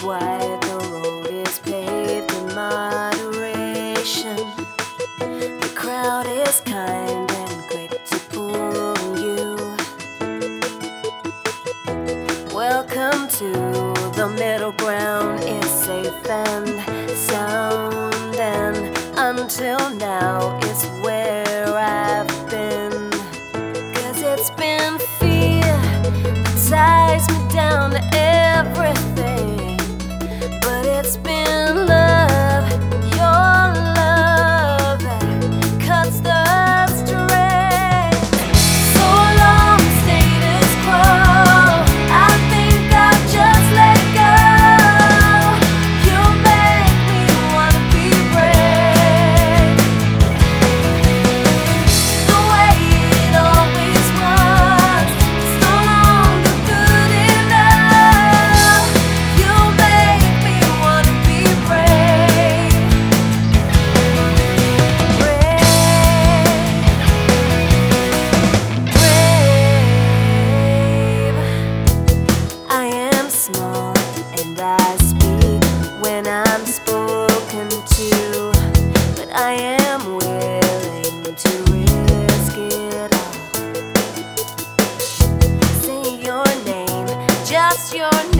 why the road is paved in moderation. The crowd is kind and quick to pull you. Welcome to the middle ground. It's safe and sound, and until now it's where I've been. 'Cause it's been fear that ties me down to everything, but it's been love, your love, that cuts the strength. So long, status quo, I think I'll just let go. You make me wanna be brave, the way it always was. It's no longer good enough. You make me wanna be brave, brave, brave. I am small and I speak when I'm spoken to, but I am willing to risk it all. Say your name, just your